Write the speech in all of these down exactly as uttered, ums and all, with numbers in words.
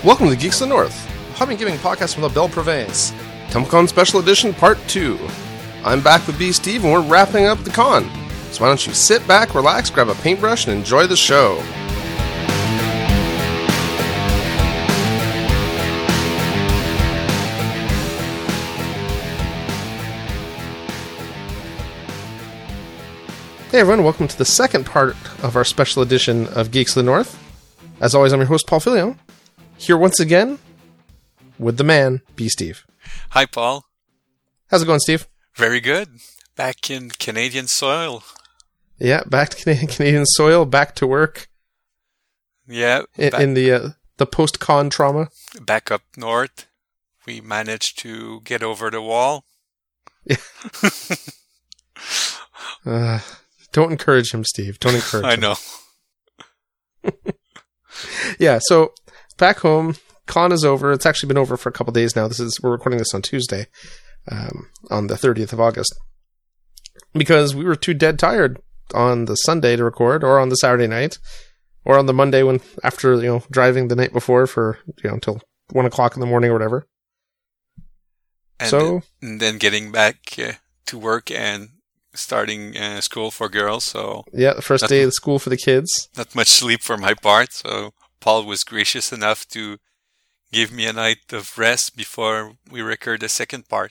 Welcome to Geeks of the North, a hobby gaming podcast from the Belle Province. TempleCon Special Edition Part two. I'm back with B. Steve, and we're wrapping up the con. So why don't you sit back, relax, grab a paintbrush, and enjoy the show. Hey everyone, welcome to the second part of our special edition of Geeks of the North. As always, I'm your host, Paul Filio, here once again with the man, B. Steve. Hi, Paul. How's it going, Steve? Very good. Back in Canadian soil. Yeah, back to Canadian, Canadian soil, back to work. Yeah. In, back, in the uh, the post-con trauma. Back up north. We managed to get over the wall. Yeah. uh, don't encourage him, Steve. Don't encourage him. I know. Yeah, so back home, con is over. It's actually been over for a couple of days now. This is we're recording this on Tuesday, um, on the thirtieth of August, because we were too dead tired on the Sunday to record, or on the Saturday night, or on the Monday when after you know driving the night before for you know until one o'clock in the morning or whatever. And so then, and then getting back uh, to work and starting uh, school for girls. So yeah, the first day of school for the kids. Not much sleep for my part. So Paul was gracious enough to give me a night of rest before we record the second part.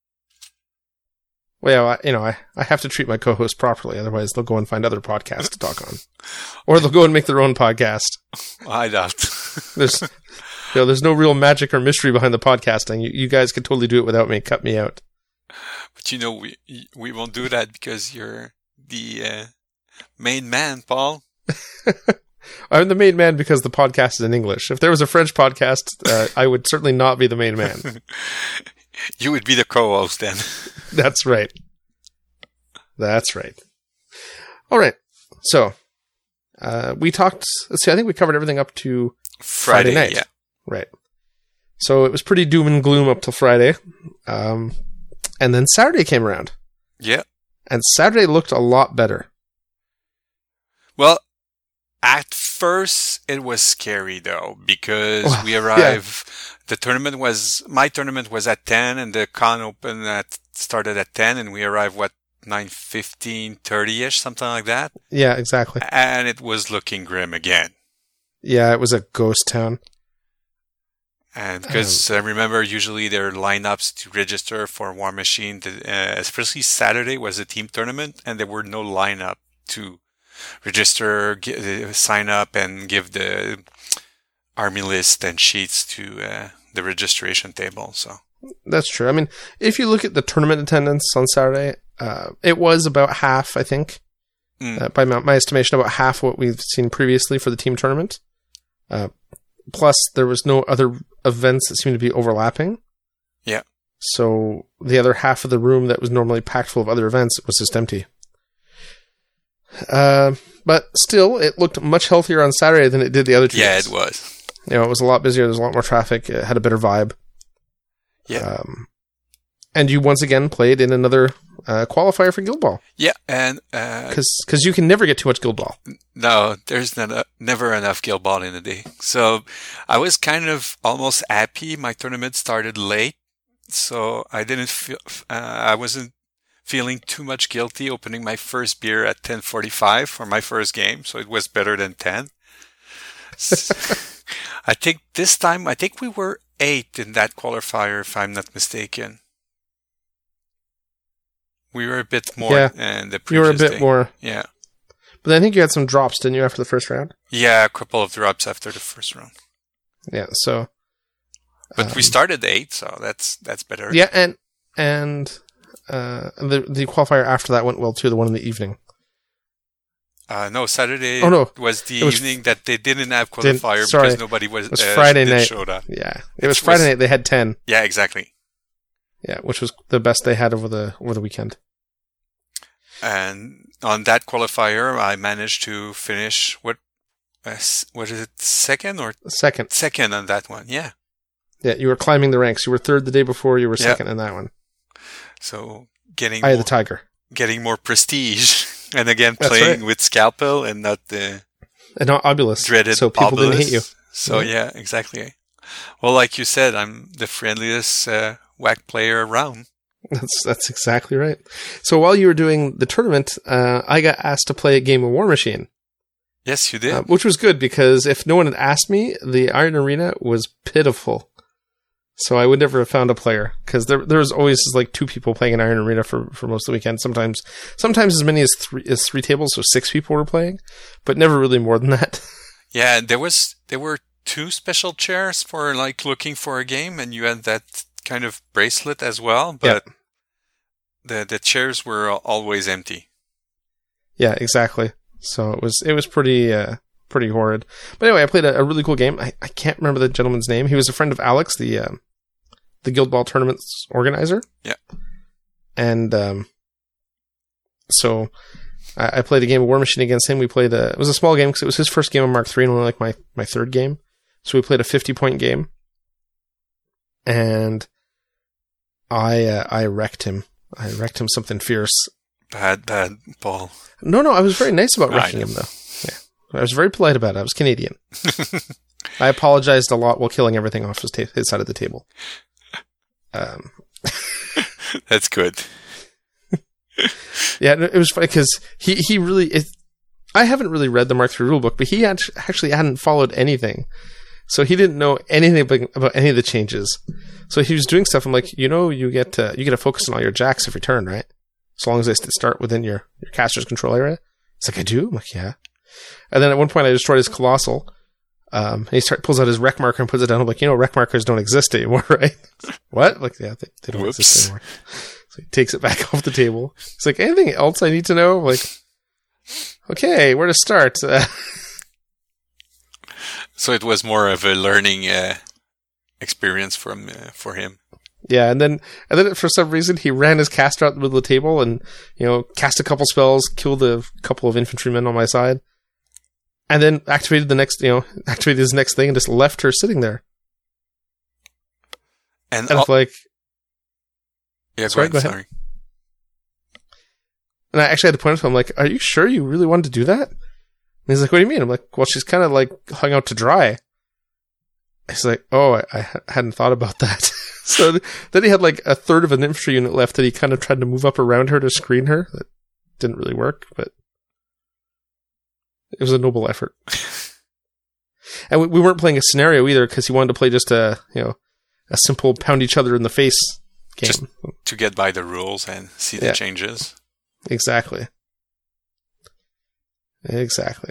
Well, I, you know, I, I have to treat my co-host properly, otherwise they'll go and find other podcasts to talk on, or they'll go and make their own podcast. I doubt. There's, you know, there's no real magic or mystery behind the podcasting. You, you guys could totally do it without me. Cut me out. But you know, we we won't do that because you're the uh, main man, Paul. I'm the main man because the podcast is in English. If there was a French podcast, uh, I would certainly not be the main man. You would be the co-host then. That's right. That's right. All right. So, uh, we talked, let's see, I think we covered everything up to Friday, Friday night. Yeah. Right. So it was pretty doom and gloom up till Friday. Um, and then Saturday came around. Yeah. And Saturday looked a lot better. Well, at first it was scary though, because well, we arrived, yeah. The tournament was, my tournament was at ten and the con open at, started at ten and we arrived, what, nine fifteen, thirty-ish, something like that? Yeah, exactly. And it was looking grim again. Yeah, it was a ghost town. And because um, I remember usually there are lineups to register for War Machine, to, uh, especially Saturday was a team tournament and there were no lineup to register, get, sign up and give the army list and sheets to uh, the registration table. So that's true. I mean, if you look at the tournament attendance on Saturday, uh, it was about half, I think, mm. uh, by my, my estimation, about half what we've seen previously for the team tournament. Uh, plus, there was no other events that seemed to be overlapping. Yeah. So the other half of the room that was normally packed full of other events was just empty. Uh, but still, it looked much healthier on Saturday than it did the other two Yeah, days. it was. You know, it was a lot busier. There was a lot more traffic. It had a better vibe. Yeah. Um, and you once again played in another uh, qualifier for Guild Ball. Yeah, and because uh, you can never get too much Guild Ball. No, there's not, uh, never enough Guild Ball in a day. So I was kind of almost happy. My tournament started late, so I didn't feel. Uh, I wasn't feeling too much guilty opening my first beer at ten forty-five for my first game. So it was better than ten. I think this time, I think we were eight in that qualifier, if I'm not mistaken. We were a bit more yeah, than the previous You were a bit day. more. Yeah. But I think you had some drops, didn't you, after the first round? Yeah, a couple of drops after the first round. Yeah, so... But um, we started eight, so that's that's better. Yeah, and and uh, the the qualifier after that went well, too, the one in the evening. Uh, no, Saturday oh, no. was the was evening that they didn't have qualifier didn't, sorry, because nobody was, it was uh, Friday night. showed up. Yeah, it was Friday was, night. They had ten. Yeah, exactly. Yeah, which was the best they had over the over the weekend. And on that qualifier, I managed to finish what uh, what is it, second or second? Second on that one. Yeah. Yeah, you were climbing the ranks. You were third the day before. You were yeah. second in that one. So getting Eye more, of the Tiger, getting more prestige. And again, That's playing right. with Scalpel and not the and not Obulus, dreaded so people Obulus. didn't hate you. So yeah, yeah exactly. Well, like you said, I'm the friendliest uh, whack player around. That's that's exactly right. So while you were doing the tournament, uh, I got asked to play a game of War Machine. Yes, you did. Uh, which was good because if no one had asked me, the Iron Arena was pitiful. So I would never have found a player because there there was always like two people playing an Iron Arena for, for most of the weekend. Sometimes sometimes as many as three as three tables, so six people were playing, but never really more than that. Yeah, there was there were two special chairs for like looking for a game, and you had that kind of bracelet as well, but yep. the the chairs were always empty. Yeah, exactly. So it was it was pretty uh, pretty horrid. But anyway, I played a, a really cool game. I, I can't remember the gentleman's name. He was a friend of Alex, the uh, the Guild Ball tournament's organizer. Yeah. And um, so I, I played a game of War Machine against him. We played a it was a small game because it was his first game of Mark three and only like my my third game. So we played a fifty point game, and I uh, I wrecked him. I wrecked him something fierce. Bad, bad, Paul. No, no, I was very nice about wrecking right. him, though. Yeah, I was very polite about it. I was Canadian. I apologized a lot while killing everything off his, ta- his side of the table. Um, That's good. Yeah, it was funny because he, he really... It, I haven't really read the Mark three rulebook, but he actually hadn't followed anything. So he didn't know anything about any of the changes. So he was doing stuff. I'm like, you know, you get to, you get to focus on all your jacks every turn, right? As long as they start within your, your caster's control area. It's like, I do? I'm like, yeah. And then at one point I destroyed his Colossal. Um, and he start, pulls out his wreck marker and puts it down. I'm like, you know, wreck markers don't exist anymore, right? What? I'm like, yeah, they, they don't Whoops. exist anymore. So he takes it back off the table. He's like, anything else I need to know? I'm like, okay, where to start? Uh, So it was more of a learning uh, experience from uh, for him. Yeah, and then and then for some reason he ran his caster out the middle of the table and, you know, cast a couple spells, killed a couple of infantrymen on my side, and then activated the next, you know, activated his next thing and just left her sitting there. And, And al- it's like, yeah, sorry, go ahead, go ahead. sorry. and I actually had to point out to him, I'm like, are you sure you really wanted to do that? And he's like, what do you mean? I'm like, well, she's kind of like hung out to dry. He's like, oh, I, I hadn't thought about that. So th- then he had like a third of an infantry unit left that he kind of tried to move up around her to screen her. That didn't really work, but it was a noble effort. And we, we weren't playing a scenario either because he wanted to play just a, you know, a simple pound each other in the face game. Just to get by the rules and see the Yeah. changes. Exactly. Exactly.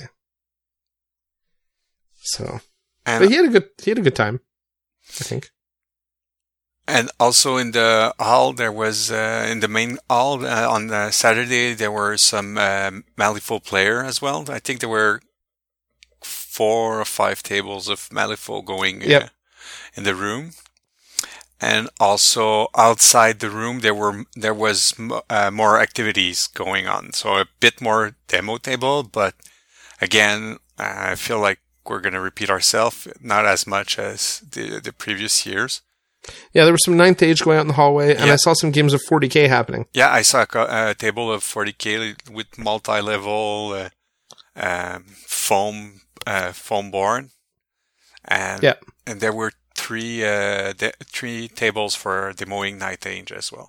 So, And but he had a good he had a good time, I think. And also in the hall, there was, uh, in the main hall, uh, on uh, Saturday, there were some um, Malifaux player as well. I think there were four or five tables of Malifaux going uh, Yep. in the room. And also outside the room, there were there was m- uh, more activities going on. So a bit more demo table, but again, I feel like we're going to repeat ourselves, not as much as the the previous years. Yeah, there was some ninth age going out in the hallway, and Yeah. I saw some games of forty K happening. Yeah, I saw a, co- a table of forty K with multi-level uh, um, foam uh, foam board, and Yeah. and there were three uh, de- three tables for demoing Night Age as well.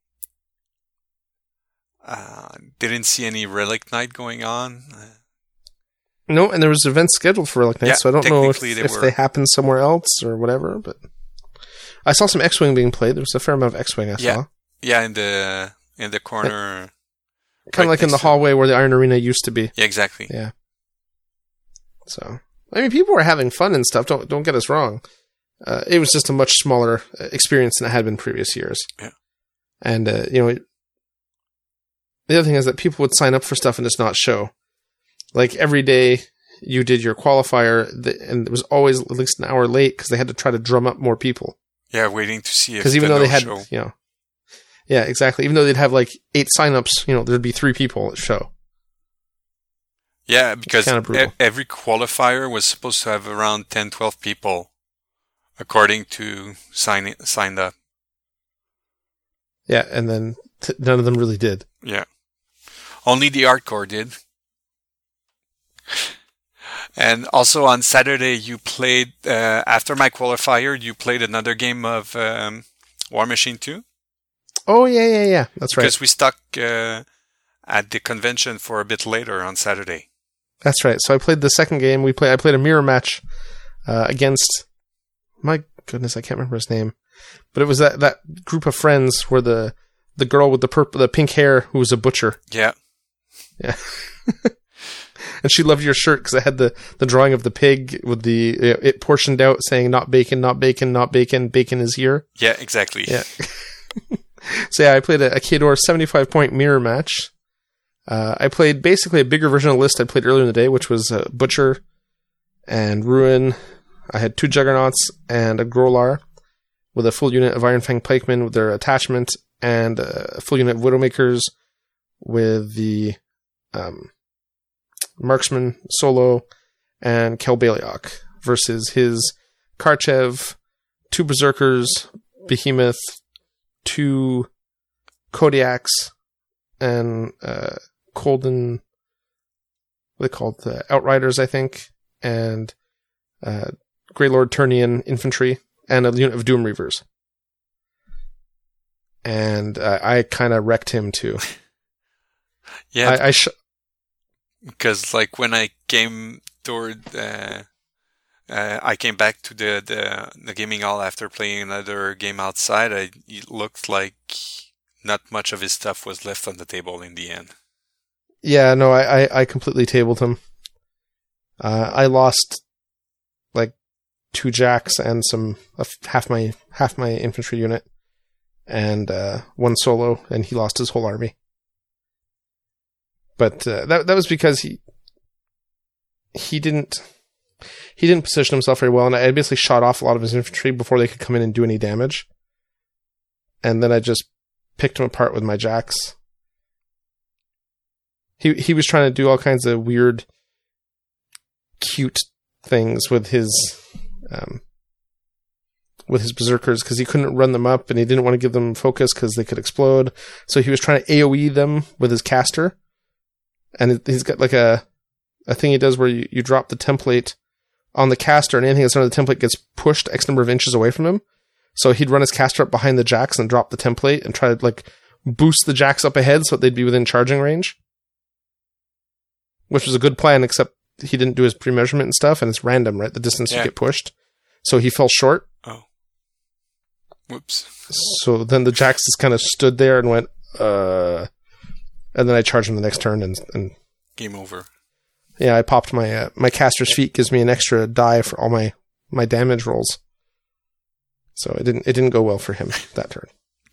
Uh, didn't see any Relic Night going on. Uh, No, and there was events scheduled for Relic Night, Yeah, so I don't know if, technically they if were. they happened somewhere else or whatever, but I saw some X-Wing being played. There was a fair amount of X-Wing I saw. Yeah. yeah, in the in the corner. Kind of right like in the next to- hallway where the Iron Arena used to be. Yeah, exactly. Yeah. So, I mean, people were having fun and stuff. Don't don't get us wrong. Uh, it was just a much smaller uh, experience than it had been previous years. Yeah. And uh, you know, the other thing is that people would sign up for stuff and just not show. Like every day, you did your qualifier, th- and it was always at least an hour late because they had to try to drum up more people. Yeah, waiting to see if Because even the though they had, no-show- you know, yeah, exactly. Even though they'd have like eight signups, you know, there'd be three people at show. Yeah, because kinda brutal. e- every qualifier was supposed to have around ten, twelve people, according to sign signed up. Yeah, and then t- none of them really did. Yeah. Only the hardcore did. And also on Saturday, you played, uh, after my qualifier, you played another game of um, War Machine two. Oh, yeah, yeah, yeah. That's right. Because we stuck uh, at the convention for a bit later on Saturday. That's right. So I played the second game. We play. I played a mirror match uh, against, my goodness, I can't remember his name. But it was that, that group of friends where the, the girl with the purple, the pink hair who was a butcher. Yeah. Yeah. And she loved your shirt because it had the, the drawing of the pig with the, it portioned out saying not bacon, not bacon, not bacon, bacon is here. Yeah, exactly. Yeah. So yeah, I played a, a Khador seventy-five point mirror match. Uh, I played basically a bigger version of the list I played earlier in the day, which was uh, Butcher and Ruin. I had two Juggernauts and a Grolar with a full unit of Iron Fang Pikemen with their attachment and a full unit of Widowmakers with the um, Marksman Solo and Kel Baliok versus his Karchev, two Berserkers, Behemoth, two Kodiaks, and uh, Colden, what are they called? The Outriders, I think, and uh, Grey Lord Turnian Infantry, and a unit of Doom Reavers. And uh, I kind of wrecked him too. Yeah. I, I sh- Because, like, when I came toward, uh, uh, I came back to the, the the gaming hall after playing another game outside. I, it looked like not much of his stuff was left on the table in the end. Yeah, no, I, I, I completely tabled him. Uh, I lost like two jacks and some uh, half my half my infantry unit, and uh, one solo, and he lost his whole army. But uh, that that was because he he didn't he didn't position himself very well, and I basically shot off a lot of his infantry before they could come in and do any damage. And then I just picked him apart with my jacks. He he was trying to do all kinds of weird, cute things with his um, with his berserkers because he couldn't run them up, and he didn't want to give them focus because they could explode. So he was trying to AoE them with his caster. And he's got like a a thing he does where you, you drop the template on the caster, and anything that's under the template gets pushed X number of inches away from him. So he'd run his caster up behind the jacks and drop the template and try to like boost the jacks up ahead so that they'd be within charging range. Which was a good plan, except he didn't do his pre-measurement and stuff, and it's random, right? The distance yeah. you get pushed. So he fell short. Oh. Whoops. So then the jacks just kind of stood there and went, uh... And then I charged him the next turn, and, and game over. Yeah, I popped my uh, my caster's feet gives me an extra die for all my, my damage rolls. So it didn't it didn't go well for him that turn.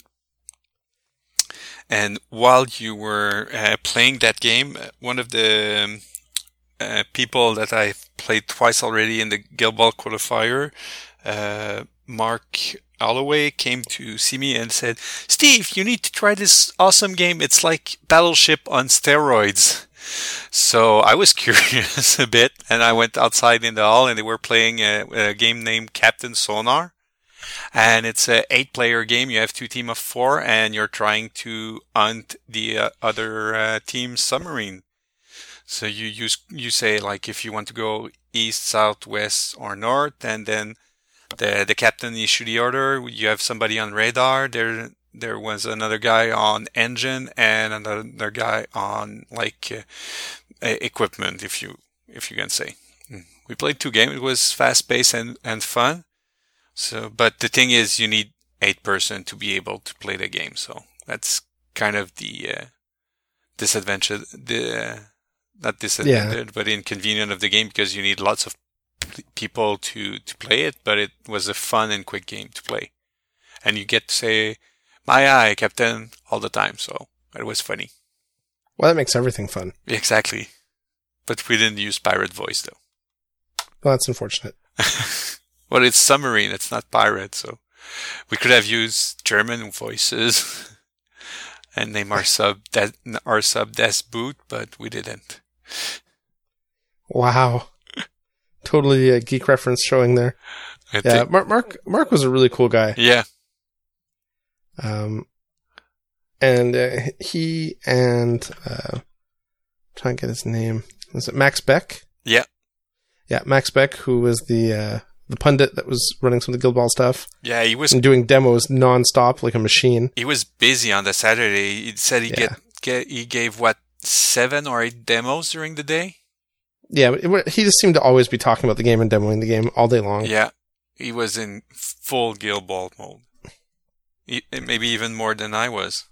And while you were uh, playing that game, one of the um, uh, people that I've played twice already in the Guild Ball qualifier, uh, Mark Holloway, came to see me and said, "Steve, you need to try this awesome game. It's like Battleship on steroids." So I was curious a bit, and I went outside in the hall, and they were playing a, a game named Captain Sonar. And it's a eight-player game. You have two teams of four, and you're trying to hunt the uh, other uh, team's submarine. So you use you say, like, if you want to go east, south, west, or north, and then The the captain issued the order. You have somebody on radar. There there was another guy on engine and another guy on like uh, equipment, if you if you can say. We played two games. It was fast paced and, and fun. So, but the thing is, you need eight person to be able to play the game. So that's kind of the uh, disadvantage. The uh, not disadvantage, yeah. but inconvenient of the game because you need lots of people to, to play it, but it was a fun and quick game to play. And you get to say, "My eye, Captain," all the time, so it was funny. Well, that makes everything fun. Exactly. But we didn't use pirate voice, though. Well, that's unfortunate. Well, it's submarine, it's not pirate, so we could have used German voices and name our sub that our sub Das Boot, but we didn't. Wow. Totally a geek reference showing there. I yeah, think... Mark, Mark Mark was a really cool guy. Yeah. Um, and uh, he and uh, I'm trying to get his name. Was it Max Beck? Yeah. Yeah, Max Beck, who was the uh, the pundit that was running some of the Guild Ball stuff. Yeah, he was and doing demos nonstop like a machine. He was busy on the Saturday. He said he Yeah. get, get he gave what seven or eight demos during the day. Yeah, it, he just seemed to always be talking about the game and demoing the game all day long. Yeah, he was in full Guild Ball mode. He, maybe even more than I was.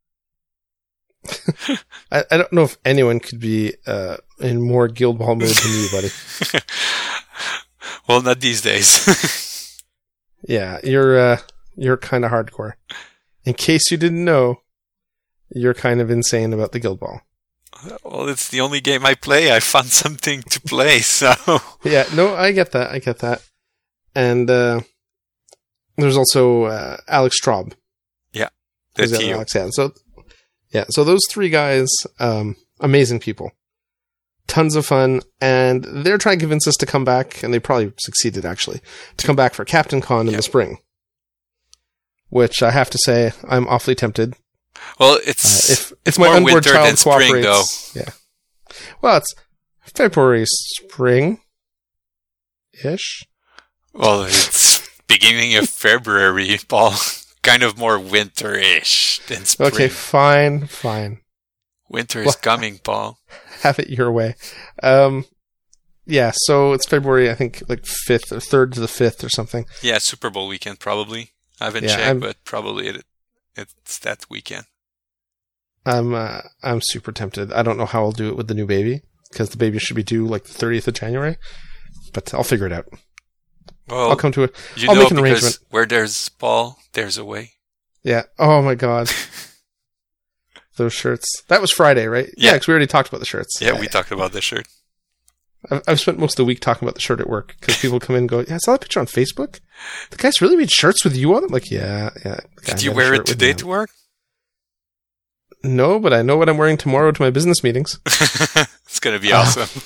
I, I don't know if anyone could be uh, in more Guild Ball mode than you, buddy. Well, not these days. Yeah, you're uh, you're kind of hardcore. In case you didn't know, you're kind of insane about the Guild Ball. Well, it's the only game I play. I found something to play, so... Yeah, no, I get that. I get that. And uh, there's also uh, Alex Straub. Yeah, Who's that's the other you. Alex, yeah. So, yeah, so those three guys, um, amazing people. Tons of fun, and they're trying to convince us to come back, and they probably succeeded, actually, to come back for Captain Con in Yep. the spring. Which I have to say, I'm awfully tempted. Well, it's Uh, if it's if my more unborn winter child than spring, though. cooperates, yeah. Well, it's February, spring, ish. Well, it's beginning of February, Paul. Kind of more winter-ish than spring. Okay, fine, fine. Winter is Well- coming, Paul. Have it your way. Um, yeah. So it's February, I think, like fifth or third to the fifth or something. Yeah, Super Bowl weekend probably. I haven't Yeah, checked, I'm- but probably it, it's that weekend. I'm uh, I'm super tempted. I don't know how I'll do it with the new baby because the baby should be due like the thirtieth of January, but I'll figure it out. Well, I'll come to it. you I'll know, make an because arrangement. where there's Paul, there's a way. Yeah. Oh my god. Those shirts. That was Friday, right? Yeah. because we already talked about the shirts. Yeah, we talked about the shirt. I've, I've spent most of the week talking about the shirt at work because people come in and go, "Yeah, I saw that picture on Facebook. The guys really made shirts with you on them." Like, yeah, yeah. Did you wear it today to work? No, but I know what I'm wearing tomorrow to my business meetings. It's going to be Uh, awesome.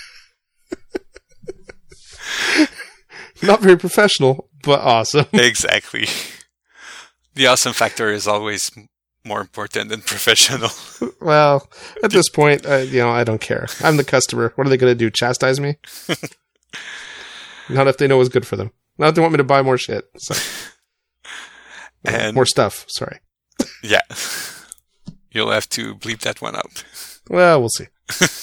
Not very professional, but awesome. Exactly. The awesome factor is always m- more important than professional. Well, at this point, uh, you know, I don't care. I'm the customer. What are they going to do? Chastise me? Not if they know what's good for them. Not if they want me to buy more shit. So. And- more stuff. Sorry. Yeah. You'll have to bleep that one out. Well, we'll see.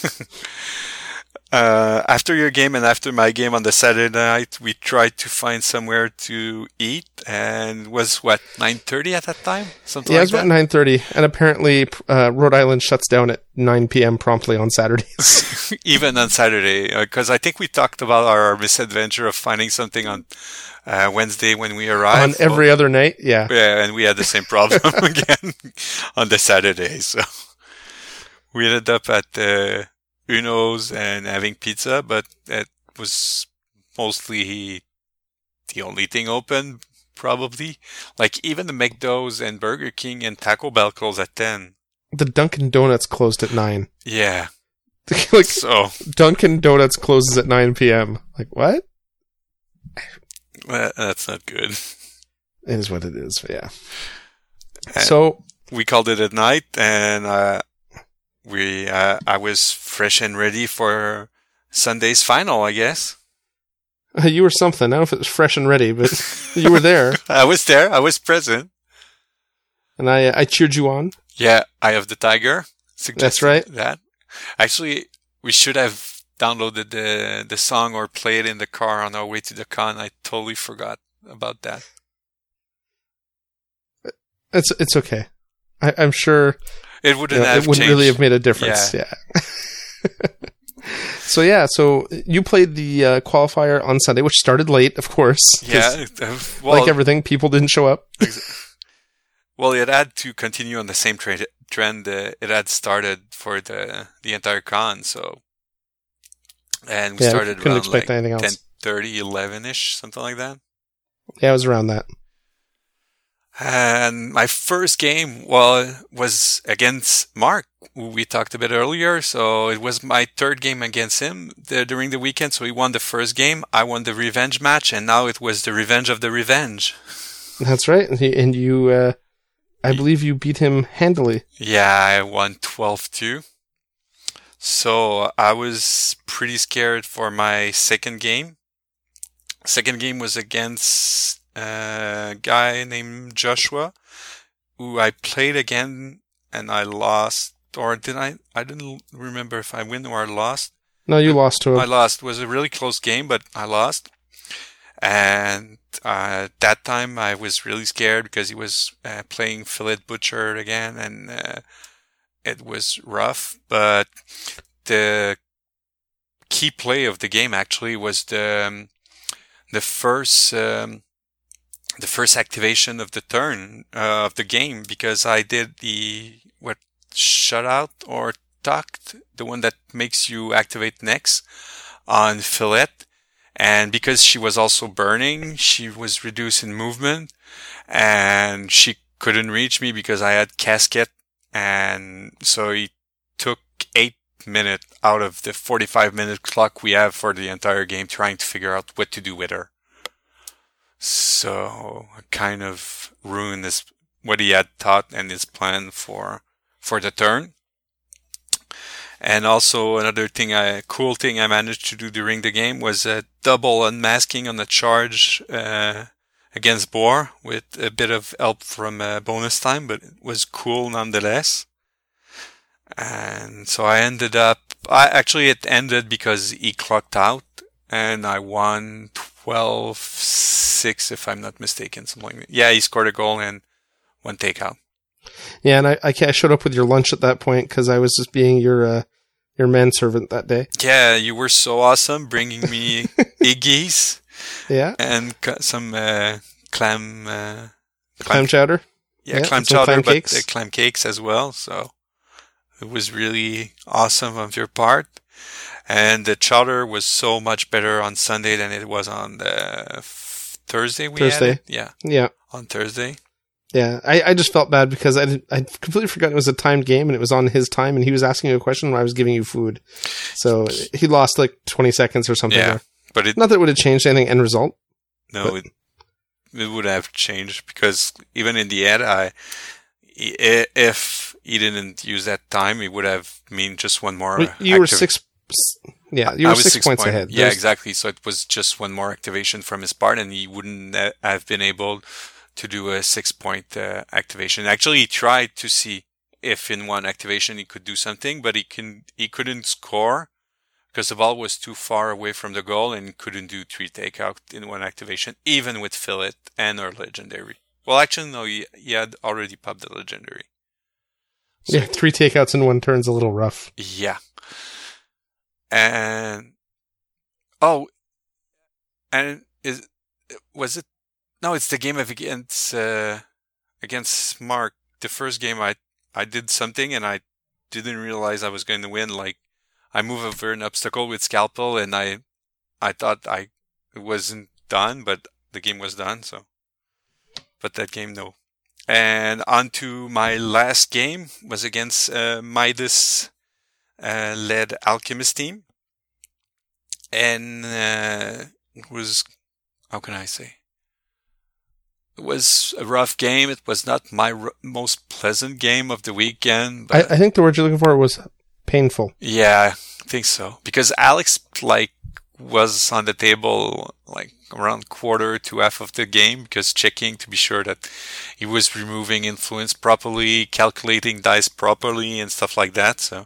Uh, after your game and after my game on the Saturday night, we tried to find somewhere to eat, and it was what, nine thirty at that time? Something Yeah, it like was about that? nine thirty, and apparently uh, Rhode Island shuts down at nine p.m. promptly on Saturdays. Even on Saturday, because I think we talked about our misadventure of finding something on uh, Wednesday when we arrived. on every other night, yeah. Yeah, and we had the same problem again on the Saturday. So we ended up at uh, Uno's and having pizza, but it was mostly the only thing open, probably. Like even the McDo's and Burger King and Taco Bell closed at ten. The Dunkin' Donuts closed at nine. Yeah. Like, So Dunkin' Donuts closes at nine p.m. Like, what? well, that's not good. It is what it is, but yeah. And So, we called it at night, and uh, we uh, I was fresh and ready for Sunday's final, I guess. you were something. I don't know if it was fresh and ready, but you were there, I was there. I was present. and I I cheered you on. Yeah, Eye of the Tiger. That's right. That actually, we should have downloaded the the song or play it in the car on our way to the con. I totally forgot about that. It's it's okay. I, I'm sure It you wouldn't know, have it wouldn't changed. really have made a difference. Yeah. So yeah, so you played the uh, qualifier on Sunday, which started late, of course. 'cause Yeah, uh, well, like everything, people didn't show up. well, it had to continue on the same tra- trend uh, it had started for the the entire con. So, and we Yeah, started couldn't around expect like anything else. ten thirty, eleven ish, something like that. Yeah, it was around that. And my first game, well, was against Mark, who we talked a bit earlier. So it was my third game against him the, during the weekend. So he won the first game. I won the revenge match. And now it was the revenge of the revenge. That's right. And, he, and you, uh, I believe you beat him handily. Yeah, I won twelve two. So I was pretty scared for my second game. Second game was against a guy named Joshua, who I played again and I lost. Or did I? I didn't remember if I win or I lost. No, you lost to him. I lost. It was a really close game, but I lost. And uh, that time I was really scared because he was uh, playing Fillet Butcher again, and uh, it was rough. But the key play of the game actually was the um, the first um, the first activation of the turn uh, of the game, because I did the what shutout or tucked, the one that makes you activate next on Fillet. And because she was also burning, she was reduced in movement, and she couldn't reach me because I had casket. And so it took eight minutes out of the forty-five minute clock we have for the entire game trying to figure out what to do with her. So I kind of ruined this, what he had thought and his plan for, for the turn. And also another thing, I cool thing I managed to do during the game was a double unmasking on the charge uh, against Boar with a bit of help from uh, bonus time, but it was cool nonetheless. And so I ended up, I actually it ended because he clocked out, and I won twelve six if I'm not mistaken, something like that. Yeah, he scored a goal and one takeout. Yeah, and I, I I showed up with your lunch at that point because I was just being your uh, your manservant that day. Yeah, you were so awesome, bringing me Iggy's. Yeah, and some uh, clam, uh, clam clam chowder. Yeah, yeah clam chowder, clam but cakes. Uh, clam cakes as well. So it was really awesome of your part. And the chowder was so much better on Sunday than it was on the f- Thursday. We Thursday, had it. yeah, yeah, on Thursday. Yeah, I, I just felt bad because I did, I completely forgot it was a timed game and it was on his time, and he was asking you a question when I was giving you food. So he lost like twenty seconds or something. Yeah, there. but it, not that it would have changed anything end result. No, it, it would have changed because even in the end, I if he didn't use that time, it would have mean just one more. Well, you activ- were six. Yeah, you were six, six points point, ahead. Yeah, There's, exactly. So it was just one more activation from his part, and he wouldn't have been able to do a six-point uh, activation. Actually, he tried to see if in one activation he could do something, but he can he couldn't score because the ball was too far away from the goal and couldn't do three takeout in one activation, even with Fillet and or legendary. Well, actually, no, he, he had already popped the legendary. So, yeah, three takeouts in one turn's a little rough. Yeah. And oh, and is was it? No, it's the game of against uh, against Mark. The first game, I I did something and I didn't realize I was going to win. Like I moved over an obstacle with Scalpel, and I I thought I it wasn't done, but the game was done. So, but that game, no. And on to my last game was against uh, Midas. Uh, led Alchemist team, and uh, it was, how can I say, it was a rough game. It was not my r- most pleasant game of the weekend. But I, I think the word you're looking for was painful. Yeah, I think so, because Alex like was on the table like around quarter to half of the game, because checking to be sure that he was removing influence properly, calculating dice properly, and stuff like that. So.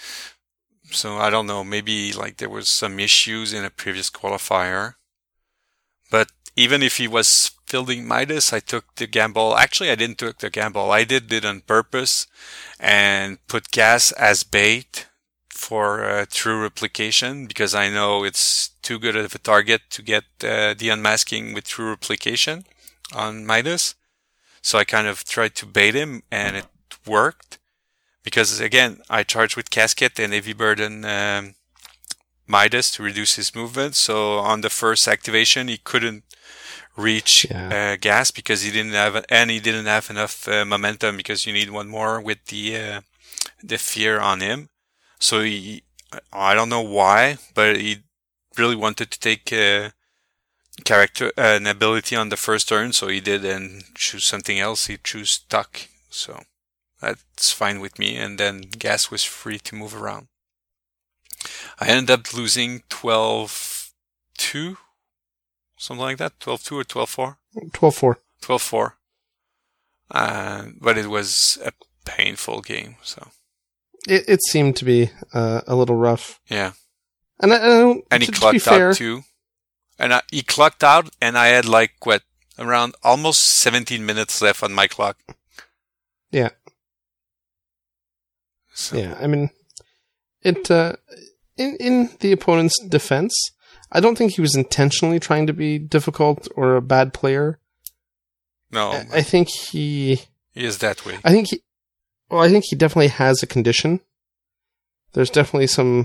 So I don't know, maybe like there was some issues in a previous qualifier. But even if he was fielding Midas, I took the gamble. Actually, I didn't take the gamble. I did it on purpose and put gas as bait for uh, true replication, because I know it's too good of a target to get uh, the unmasking with true replication on Midas. So I kind of tried to bait him, and it worked. Because again, I charged with Casket and Heavy Burden um, Midas to reduce his movement. So on the first activation, he couldn't reach yeah. uh, gas because he didn't have, and he didn't have enough uh, momentum, because you need one more with the uh, the fear on him. So he, I don't know why, but he really wanted to take uh, character uh, an ability on the first turn. So he did, and choose something else. He chose Tuck. So. That's fine with me, and then gas was free to move around. I ended up losing twelve two, something like that, twelve two or twelve four. twelve four. twelve four. Uh, but it was a painful game, so. It, it seemed to be uh, a little rough. Yeah. And I, I don't, and he to, clucked to fair, out too. And I, he clucked out, and I had like, what, around almost seventeen minutes left on my clock. Yeah. So. Yeah, I mean, it uh, in in the opponent's defense, I don't think he was intentionally trying to be difficult or a bad player. No. I, I think he... He is that way. I think he... Well, I think he definitely has a condition. There's definitely some...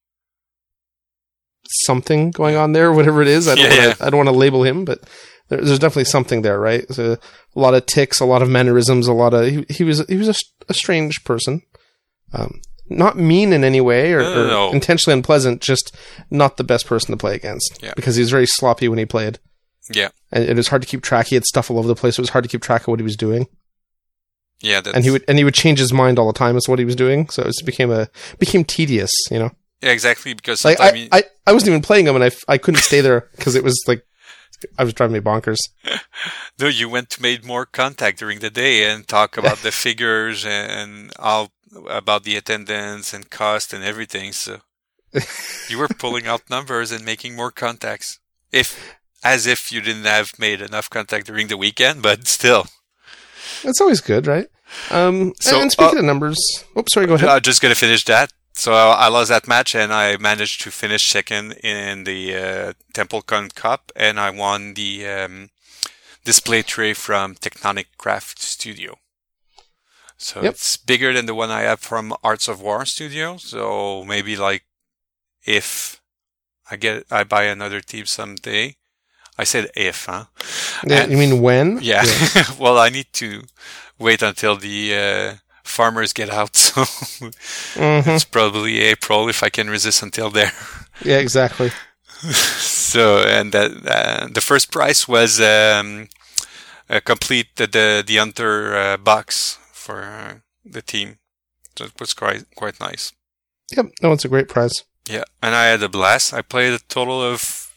something going on there, whatever it is. I don't yeah, wanna, yeah. I don't want to label him, but there, there's definitely something there, right? So a lot of tics, a lot of mannerisms, a lot of... He, he was he was a, a strange person. Um, not mean in any way or, no, no, no. or intentionally unpleasant, just not the best person to play against. Yeah. Because he was very sloppy when he played. Yeah. And it was hard to keep track. He had stuff all over the place. It was hard to keep track of what he was doing. Yeah, that's... and he would and he would change his mind all the time as to what he was doing. So it was, became a became tedious, you know. Yeah, exactly. Because like I, he... I I wasn't even playing him, and I I couldn't stay there because it was like I was driving me bonkers. No, you went to make more contact during the day and talk about the figures and all about the attendance and cost and everything. So you were pulling out numbers and making more contacts. If as if you didn't have made enough contact during the weekend, but still. It's always good, right? Um, so, and speaking uh, of numbers... Oops, sorry, go ahead. I'm just going to finish that. So I lost that match, and I managed to finish second in the uh, TempleCon Cup, and I won the um, display tray from Tectonic Craft Studio. So yep. It's bigger than the one I have from Arts of War Studio. So maybe like if I get I buy another team someday. I said if, huh? Yeah, and, you mean when? Yeah. yeah. Well, I need to wait until the uh, farmers get out. So mm-hmm. It's probably April if I can resist until there. Yeah, exactly. So, and that, uh, the first prize was um, a complete the the, the Hunter uh, box for uh, the team. So it was quite quite nice. Yep, no, it's a great prize. Yeah, and I had a blast. I played a total of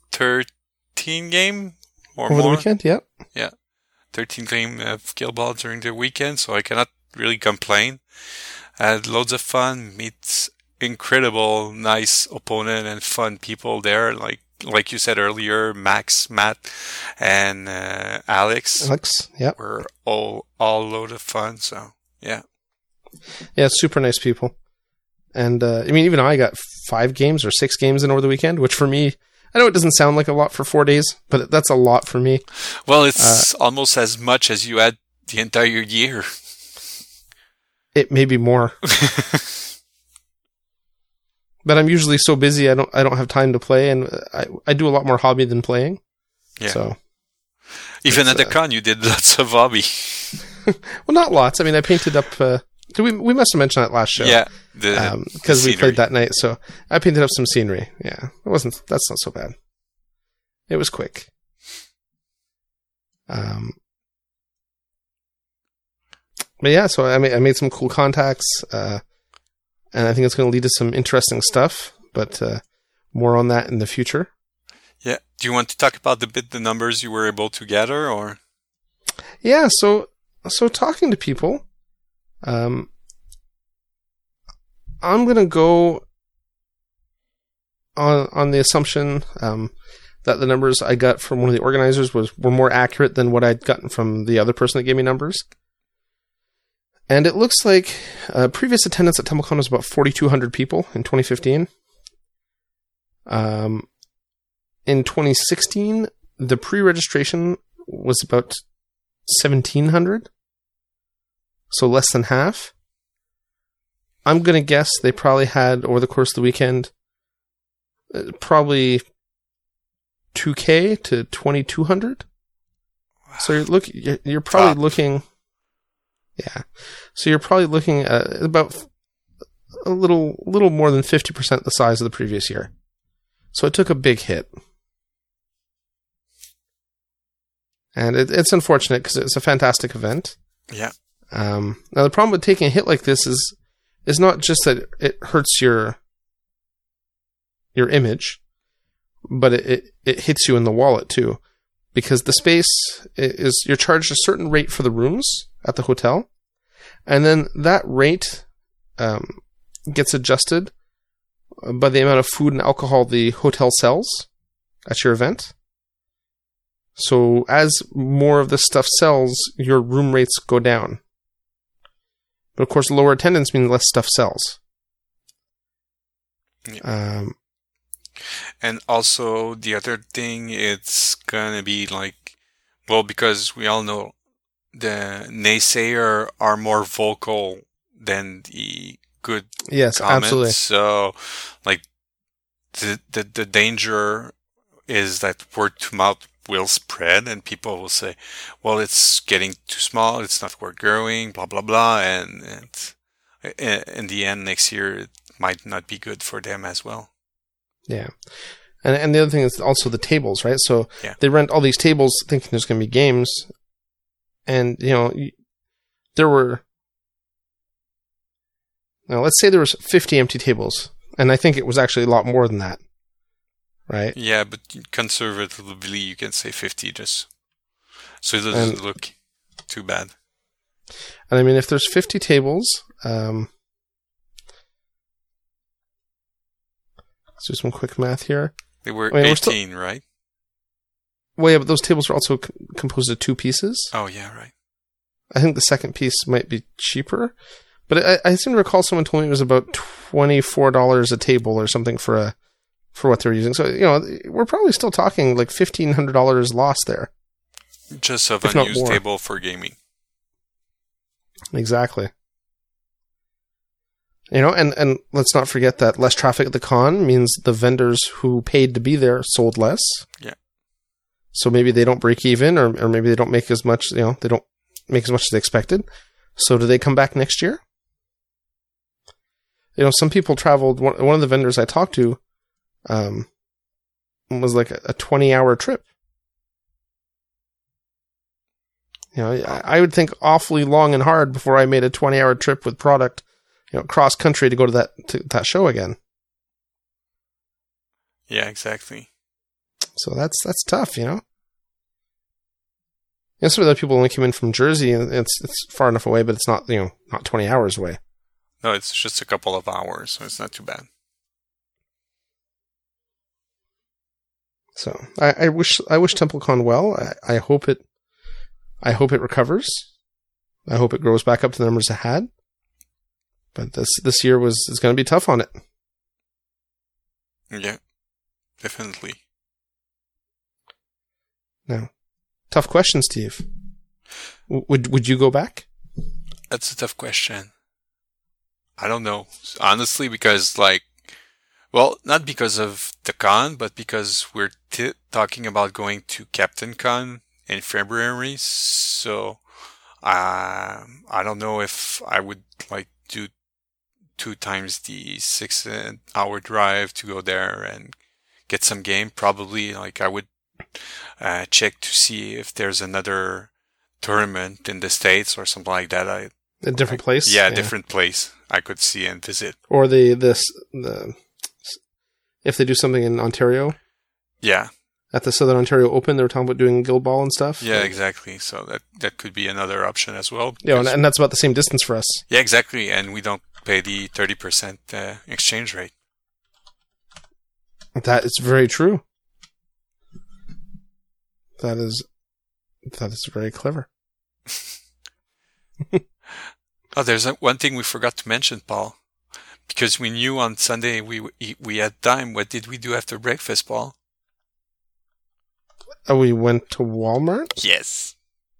thirteen game or over more. the weekend. Yep. Yeah, thirteen game of Kill Ball during the weekend, so I cannot really complain. I had loads of fun. Meet incredible, nice opponent and fun people there. Like like you said earlier, Max, Matt, and uh, Alex. Alex, yeah, were all all load of fun. So yeah, yeah, super nice people. And uh, I mean, even I got five games or six games in over the weekend, which for me, I know it doesn't sound like a lot for four days, but that's a lot for me. Well, it's uh, almost as much as you had the entire year. It may be more. But I'm usually so busy, I don't I don't have time to play, and I, I do a lot more hobby than playing. Yeah. So even at the uh, con, you did lots of hobby. Well, not lots. I mean, I painted up... Uh, we we must have mentioned that last show. Yeah. Because um, we played that night, so I painted up some scenery. Yeah. It wasn't... That's not so bad. It was quick. Um... But yeah, so I made, I made some cool contacts, uh, and I think it's going to lead to some interesting stuff, but uh, more on that in the future. Yeah. Do you want to talk about the bit the numbers you were able to gather, or? Yeah, so so talking to people, um, I'm going to go on on the assumption um, that the numbers I got from one of the organizers was were more accurate than what I'd gotten from the other person that gave me numbers. And it looks like uh, previous attendance at TempleCon was about forty-two hundred people in twenty fifteen. Um, in twenty sixteen, the pre-registration was about seventeen hundred, so less than half. I'm going to guess they probably had, over the course of the weekend, uh, probably two K to twenty-two hundred. So you're, look, you're, you're probably Top. looking... Yeah. So you're probably looking at about a little little more than fifty percent the size of the previous year. So it took a big hit. And it, it's unfortunate because it's a fantastic event. Yeah. Um, now the problem with taking a hit like this is is not just that it hurts your your image, but it, it, it hits you in the wallet too, because the space is, you're charged a certain rate for the rooms at the hotel, and then that rate um, gets adjusted by the amount of food and alcohol the hotel sells at your event. So as more of this stuff sells, your room rates go down. But of course, lower attendance means less stuff sells. Yeah. Um, and also the other thing, it's gonna be like, well, because we all know the naysayer are more vocal than the good yes, comments. absolutely. So, like, the, the the danger is that word to mouth will spread, and people will say, "Well, it's getting too small. It's not worth growing." Blah blah blah, and, and in the end, next year it might not be good for them as well. Yeah, and and the other thing is also the tables, right? So yeah. they rent all these tables thinking there's going to be games, and you know, there were. Now, let's say there was fifty empty tables, and I think it was actually a lot more than that, right? Yeah, but conservatively, you can say fifty, just so it doesn't and, look too bad. And I mean, if there's fifty tables, um, let's do some quick math here. They were I mean, eighteen, we're still, right? Well, yeah, but those tables are also c- composed of two pieces. Oh, yeah, right. I think the second piece might be cheaper. But I, I seem to recall someone told me it was about twenty-four dollars a table or something for a for what they're using. So, you know, we're probably still talking like fifteen hundred dollars lost there. Just of unused table for gaming. Exactly. You know, and, and let's not forget that less traffic at the con means the vendors who paid to be there sold less. Yeah. So maybe they don't break even, or, or maybe they don't make as much, you know, they don't make as much as they expected. So do they come back next year? You know, some people traveled, one, one of the vendors I talked to um, was like a twenty-hour trip. You know, I, I would think awfully long and hard before I made a twenty-hour trip with product, you know, cross country to go to that to that show again. Yeah, exactly. So that's that's tough, you know. Yeah, some of the people only came in from Jersey, and it's it's far enough away, but it's not, you know, not twenty hours away. No, it's just a couple of hours, so it's not too bad. So I, I wish I wish TempleCon well. I, I hope it I hope it recovers. I hope it grows back up to the numbers it had. But this this year was is going to be tough on it. Yeah, definitely. Now, tough question, Steve. W- would would you go back? That's a tough question. I don't know, honestly, because like, well, not because of the con, but because we're t- talking about going to Captain Con in February. So, uh, I don't know if I would like do two times the six hour drive to go there and get some game. Probably, like, I would uh, check to see if there's another tournament in the States or something like that. I A different place? Yeah, a yeah. different place I could see and visit. Or the this the if they do something in Ontario. Yeah. At the Southern Ontario Open, they were talking about doing Guild Ball and stuff. Yeah, like, exactly. So that that could be another option as well. Yeah, and, and that's about the same distance for us. Yeah, exactly. And we don't pay the thirty percent uh, exchange rate. That is very true. That is that is very clever. Oh, there's one thing we forgot to mention, Paul. Because we knew on Sunday we we had time. What did we do after breakfast, Paul? Oh, we went to Walmart? Yes.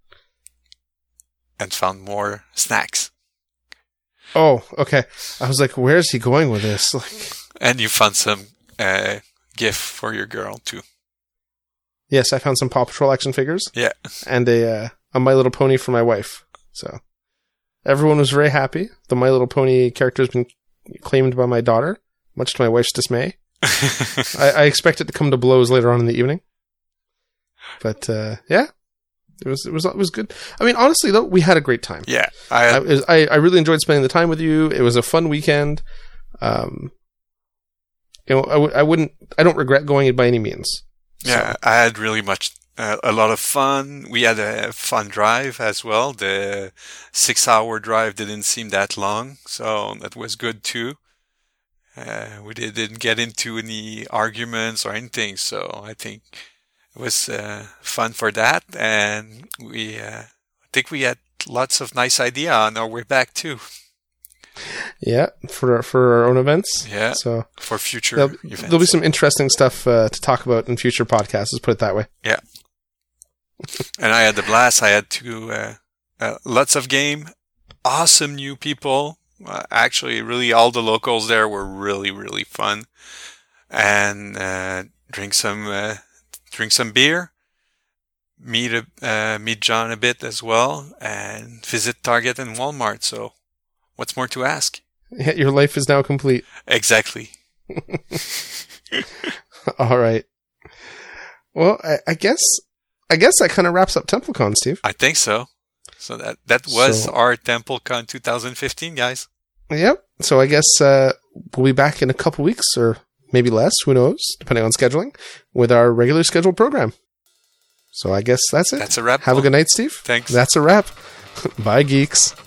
And found more snacks. Oh, okay. I was like, where's he going with this? Like, and you found some uh, gift for your girl, too. Yes, I found some Paw Patrol action figures. Yeah. And a, uh, a My Little Pony for my wife. So everyone was very happy. The My Little Pony character has been claimed by my daughter, much to my wife's dismay. I, I expect it to come to blows later on in the evening. But uh, yeah, it was it was it was good. I mean, honestly though, we had a great time. Yeah, I had- I, I I really enjoyed spending the time with you. It was a fun weekend. Um, you know, I, w- I wouldn't, I don't regret going it by any means. Yeah, So. I had really much, uh, a lot of fun. We had a fun drive as well. The six hour drive didn't seem that long, so that was good too. Uh, we did, didn't get into any arguments or anything, so I think it was uh, fun for that. And we, uh, I think we had lots of nice idea on our way back too. Yeah, for for our own events. Yeah, so for future there'll, events. There'll be some interesting stuff uh, to talk about in future podcasts. Let's put it that way. Yeah. And I had the blast. I had to uh, uh, lots of game, awesome new people. Uh, actually, really, all the locals there were really, really fun, and uh, drink some uh, drink some beer, meet a, uh, meet John a bit as well, and visit Target and Walmart. So, what's more to ask? Your life is now complete. Exactly. All right. Well, I, I guess I guess that kind of wraps up TempleCon, Steve. I think so. So that that was So- our TempleCon twenty fifteen, guys. Yep. So I guess uh, we'll be back in a couple weeks or maybe less, who knows, depending on scheduling, with our regular scheduled program. So I guess that's it. That's a wrap. Have a good night, Steve. Thanks. That's a wrap. Bye, geeks.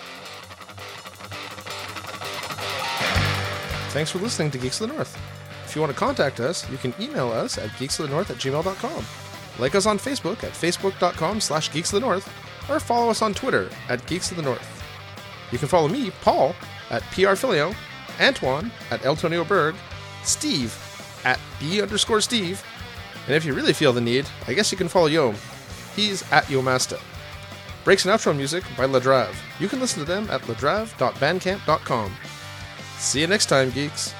Thanks for listening to Geeks of the North. If you want to contact us, you can email us at geeksofthenorth at gmail dot com. Like us on Facebook at facebook.com slash geeks of the north, or follow us on Twitter at Geeks of the North. You can follow me, Paul, at P R Filio, Antoine at Eltonio Berg, Steve at B underscore Steve, and if you really feel the need, I guess you can follow Yom. He's at Yomasta. Breaks and outro music by Ladrave. You can listen to them at ladrave dot bandcamp dot com. See you next time, geeks.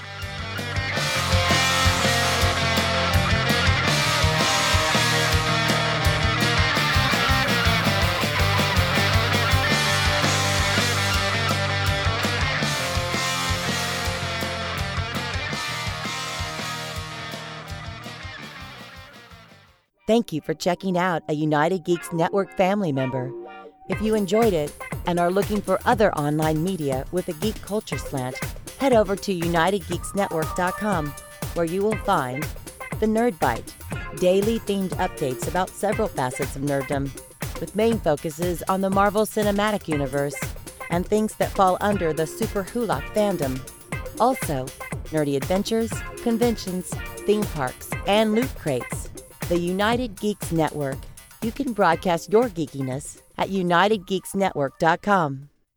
Thank you for checking out a United Geeks Network family member. If you enjoyed it and are looking for other online media with a geek culture slant, head over to united geeks network dot com, where you will find The Nerd Bite, daily themed updates about several facets of nerddom, with main focuses on the Marvel Cinematic Universe and things that fall under the Super Hulak fandom. Also, nerdy adventures, conventions, theme parks, and loot crates. The United Geeks Network. You can broadcast your geekiness at united geeks network dot com.